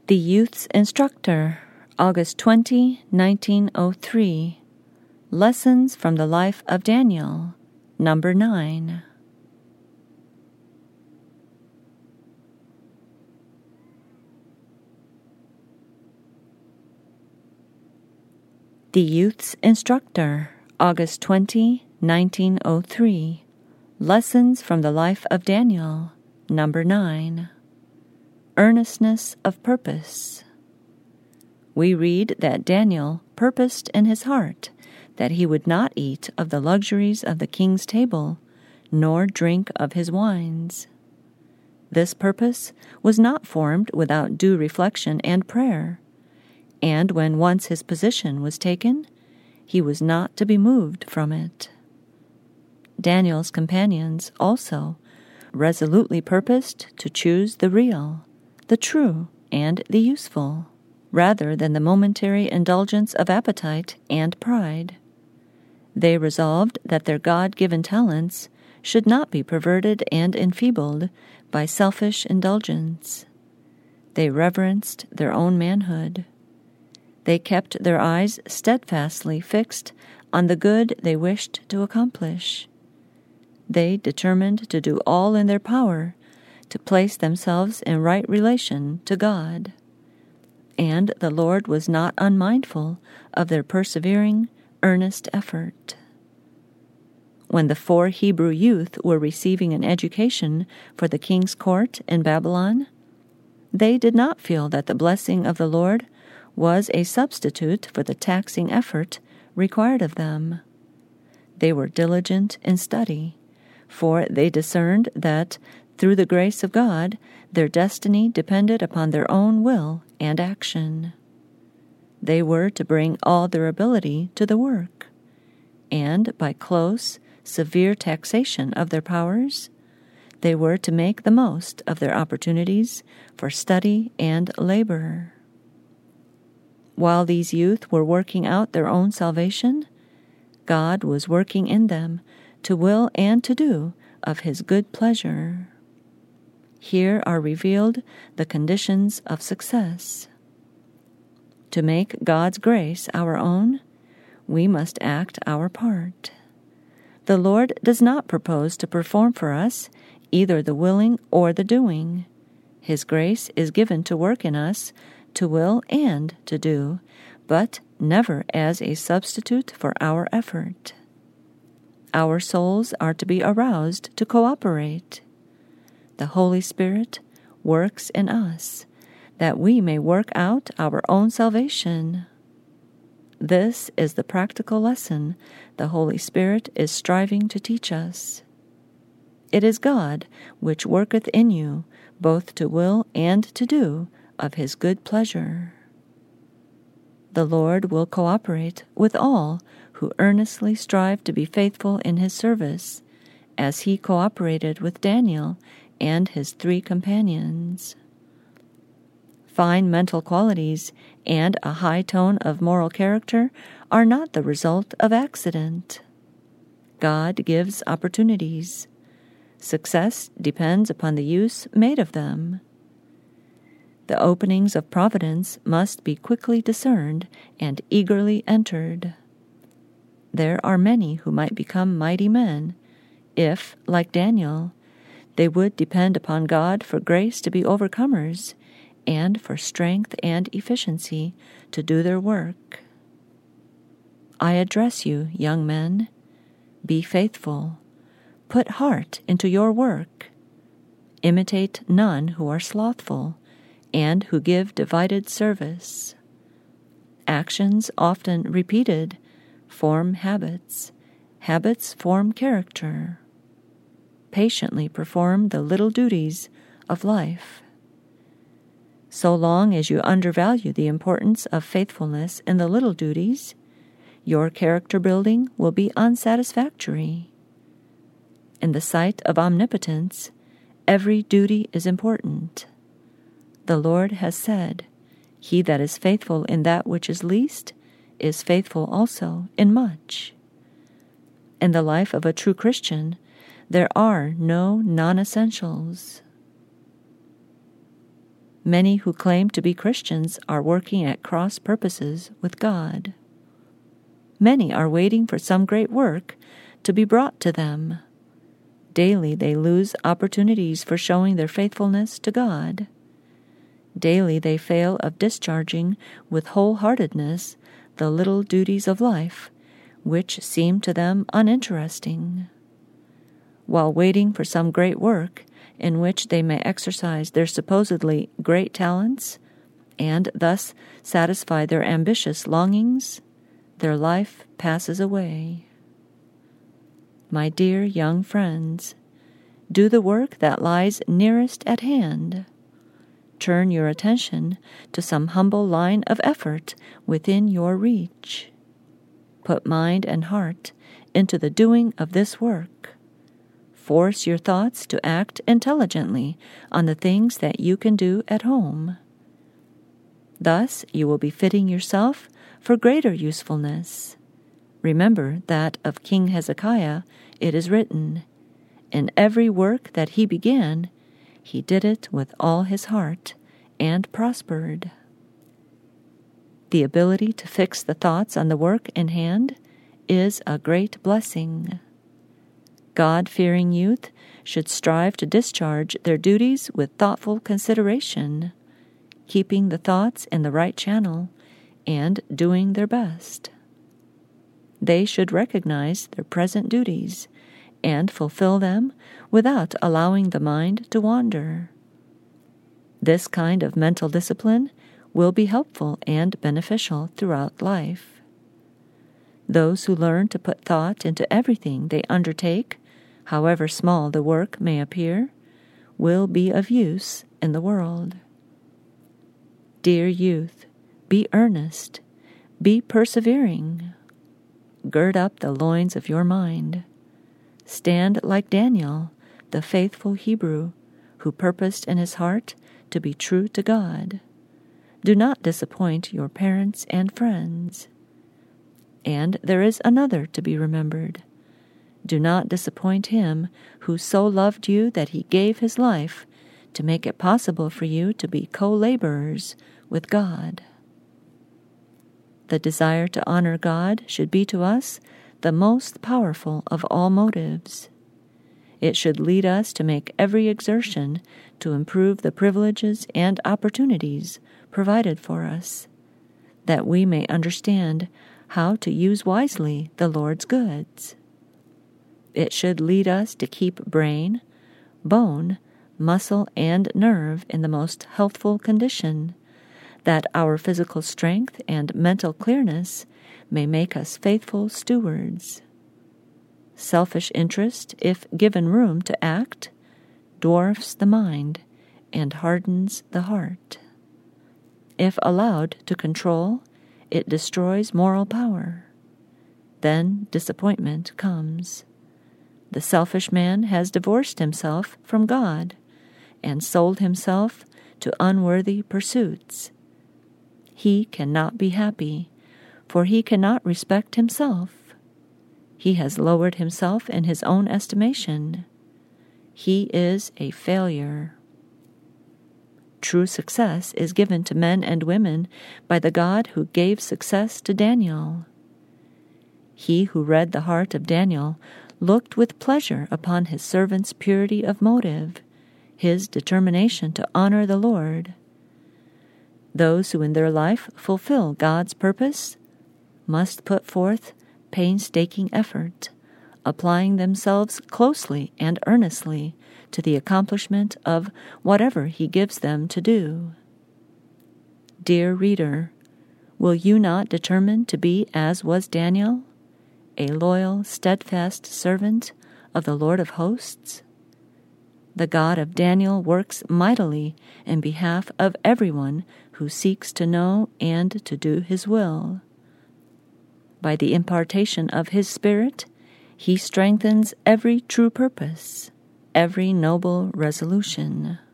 The Youth's Instructor, August 20, 1903. Lessons from the Life of Daniel, number 9. The Youth's Instructor, August 20, 1903. Lessons from the Life of Daniel, number 9. Earnestness of purpose. We read that Daniel purposed in his heart that he would not eat of the luxuries of the king's table, nor drink of his wines. This purpose was not formed without due reflection and prayer, and when once his position was taken, he was not to be moved from it. Daniel's companions also resolutely purposed to choose the real, the true, and the useful, rather than the momentary indulgence of appetite and pride. They resolved that their God-given talents should not be perverted and enfeebled by selfish indulgence. They reverenced their own manhood. They kept their eyes steadfastly fixed on the good they wished to accomplish. They determined to do all in their power to place themselves in right relation to God. And the Lord was not unmindful of their persevering, earnest effort. When the 4 Hebrew youth were receiving an education for the king's court in Babylon, they did not feel that the blessing of the Lord was a substitute for the taxing effort required of them. They were diligent in study, for they discerned that through the grace of God, their destiny depended upon their own will and action. They were to bring all their ability to the work, and by close, severe taxation of their powers, they were to make the most of their opportunities for study and labor. While these youth were working out their own salvation, God was working in them to will and to do of His good pleasure. Here are revealed the conditions of success. To make God's grace our own, we must act our part. The Lord does not propose to perform for us either the willing or the doing. His grace is given to work in us, to will and to do, but never as a substitute for our effort. Our souls are to be aroused to cooperate. The Holy Spirit works in us, that we may work out our own salvation. This is the practical lesson the Holy Spirit is striving to teach us. It is God which worketh in you both to will and to do of His good pleasure. The Lord will cooperate with all who earnestly strive to be faithful in His service, as He cooperated with Daniel and his 3 companions. Fine mental qualities and a high tone of moral character are not the result of accident. God gives opportunities. Success depends upon the use made of them. The openings of providence must be quickly discerned and eagerly entered. There are many who might become mighty men, if, like Daniel, they would depend upon God for grace to be overcomers and for strength and efficiency to do their work. I address you, young men. Be faithful. Put heart into your work. Imitate none who are slothful and who give divided service. Actions often repeated form habits. Habits form character. Patiently perform the little duties of life. So long as you undervalue the importance of faithfulness in the little duties, your character building will be unsatisfactory. In the sight of omnipotence, every duty is important. The Lord has said, "He that is faithful in that which is least is faithful also in much." In the life of a true Christian, there are no non-essentials. Many who claim to be Christians are working at cross purposes with God. Many are waiting for some great work to be brought to them. Daily they lose opportunities for showing their faithfulness to God. Daily they fail of discharging with wholeheartedness the little duties of life, which seem to them uninteresting. While waiting for some great work in which they may exercise their supposedly great talents, and thus satisfy their ambitious longings, their life passes away. My dear young friends, do the work that lies nearest at hand. Turn your attention to some humble line of effort within your reach. Put mind and heart into the doing of this work. Force your thoughts to act intelligently on the things that you can do at home. Thus you will be fitting yourself for greater usefulness. Remember that of King Hezekiah it is written, "In every work that he began, he did it with all his heart, and prospered." The ability to fix the thoughts on the work in hand is a great blessing. God-fearing youth should strive to discharge their duties with thoughtful consideration, keeping the thoughts in the right channel and doing their best. They should recognize their present duties and fulfill them without allowing the mind to wander. This kind of mental discipline will be helpful and beneficial throughout life. Those who learn to put thought into everything they undertake, however small the work may appear, will be of use in the world. Dear youth, be earnest, be persevering. Gird up the loins of your mind. Stand like Daniel, the faithful Hebrew, who purposed in his heart to be true to God. Do not disappoint your parents and friends. And there is another to be remembered. Do not disappoint him who so loved you that he gave his life to make it possible for you to be co-laborers with God. The desire to honor God should be to us the most powerful of all motives. It should lead us to make every exertion to improve the privileges and opportunities provided for us, that we may understand how to use wisely the Lord's goods. It should lead us to keep brain, bone, muscle, and nerve in the most healthful condition, that our physical strength and mental clearness may make us faithful stewards. Selfish interest, if given room to act, dwarfs the mind and hardens the heart. If allowed to control, it destroys moral power. Then disappointment comes. The selfish man has divorced himself from God and sold himself to unworthy pursuits. He cannot be happy, for he cannot respect himself. He has lowered himself in his own estimation. He is a failure. True success is given to men and women by the God who gave success to Daniel. He who read the heart of Daniel looked with pleasure upon his servant's purity of motive, his determination to honor the Lord. Those who in their life fulfill God's purpose must put forth painstaking effort, applying themselves closely and earnestly to the accomplishment of whatever He gives them to do. Dear reader, will you not determine to be as was Daniel, a loyal, steadfast servant of the Lord of hosts? The God of Daniel works mightily in behalf of everyone who seeks to know and to do His will. By the impartation of His Spirit, He strengthens every true purpose, every noble resolution.